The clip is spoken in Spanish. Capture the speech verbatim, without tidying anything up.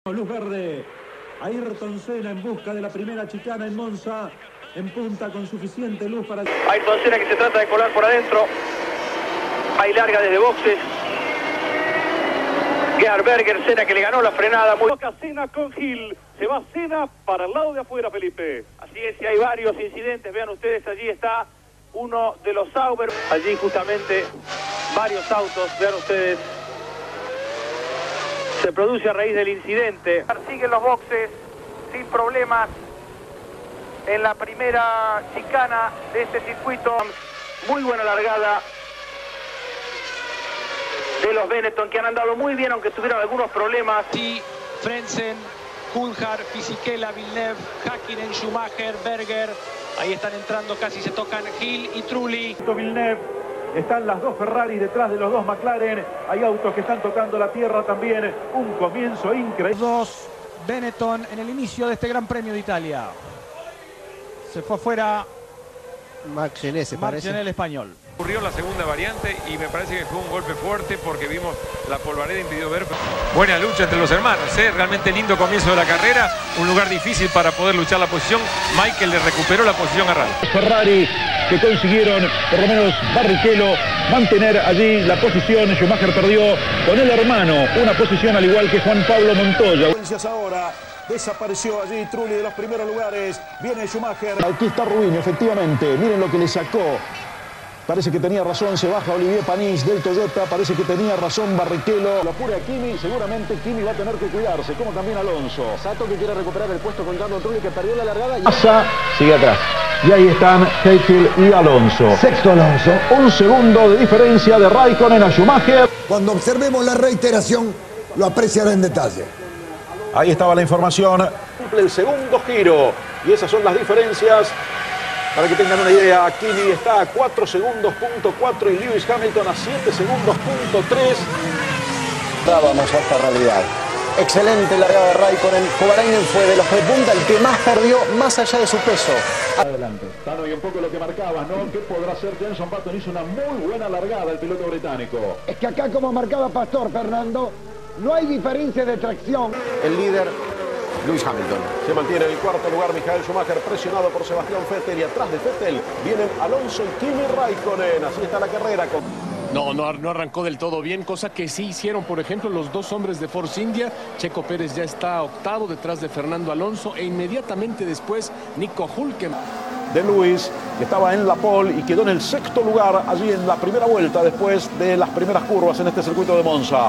Luz verde, Ayrton Senna en busca de la primera chicana en Monza, en punta con suficiente luz para... Ayrton Senna que se trata de colar por adentro, ahí larga desde boxes, Gerhard Berger, Senna que le ganó la frenada. Muy... Toca Senna con Gil, se va Senna para el lado de afuera, Felipe. Así es, y hay varios incidentes, vean ustedes, allí está uno de los Sauber, allí justamente varios autos, vean ustedes. Se produce a raíz del incidente. Siguen los boxes sin problemas en la primera chicana de este circuito. Muy buena largada de los Benetton, que han andado muy bien, aunque tuvieron algunos problemas. Sí, Frentzen, Coulthard, Fisichella, Villeneuve, Häkkinen, Schumacher, Berger. Ahí están entrando, casi se tocan Hill y Trulli. Villeneuve. Están las dos Ferrari detrás de los dos McLaren. Hay autos que están tocando la tierra también. Un comienzo increíble. Dos Benetton en el inicio de este Gran Premio de Italia. Se fue afuera Marc Gené, se Marc parece. Gené, el español. Ocurrió la segunda variante y me parece que fue un golpe fuerte porque vimos la polvareda impidió ver. Buena lucha entre los hermanos, ¿eh? Realmente lindo comienzo de la carrera, un lugar difícil para poder luchar la posición. Michael le recuperó la posición a Rally. Ferrari que consiguieron, por lo menos Barrichello, mantener allí la posición. Schumacher perdió con el hermano una posición al igual que Juan Pablo Montoya. Ahora desapareció allí Trulli de los primeros lugares. Viene Schumacher. Aquí está Ruini, efectivamente. Miren lo que le sacó. Parece que tenía razón, se baja Olivier Panis del Toyota, parece que tenía razón Barrichello. Lo apura Kimi, seguramente Kimi va a tener que cuidarse, como también Alonso. Sato que quiere recuperar el puesto con Carlos Trulli, que perdió la largada. Y... Pasa, sigue atrás. Y ahí están Heidfeld y Alonso. Sexto Alonso. Un segundo de diferencia de Raikkonen a Schumacher. Cuando observemos la reiteración, lo apreciará en detalle. Ahí estaba la información. Cumple el segundo giro. Y esas son las diferencias. Para que tengan una idea, Kimi está a cuatro segundos, punto cuatro, y Lewis Hamilton a siete segundos, punto tres. Vamos a esta realidad. Excelente largada de Raikkonen. Kovalainen fue de los de punta el que más perdió, más allá de su peso. Adelante. Tano, y un poco lo que marcaba, ¿no? ¿Qué podrá hacer Jenson Button? Hizo una muy buena largada el piloto británico. Es que acá, como marcaba Pastor, Fernando, no hay diferencia de tracción. El líder, Lewis Hamilton. Se mantiene en el cuarto lugar Michael Schumacher, presionado por Sebastián Vettel, y atrás de Vettel vienen Alonso y Kimi Raikkonen. Así está la carrera. Con... No, no, no arrancó del todo bien, cosa que sí hicieron, por ejemplo, los dos hombres de Force India. Checo Pérez ya está octavo detrás de Fernando Alonso e inmediatamente después Nico Hülkenberg. De Luis, que estaba en la pole y quedó en el sexto lugar allí en la primera vuelta después de las primeras curvas en este circuito de Monza.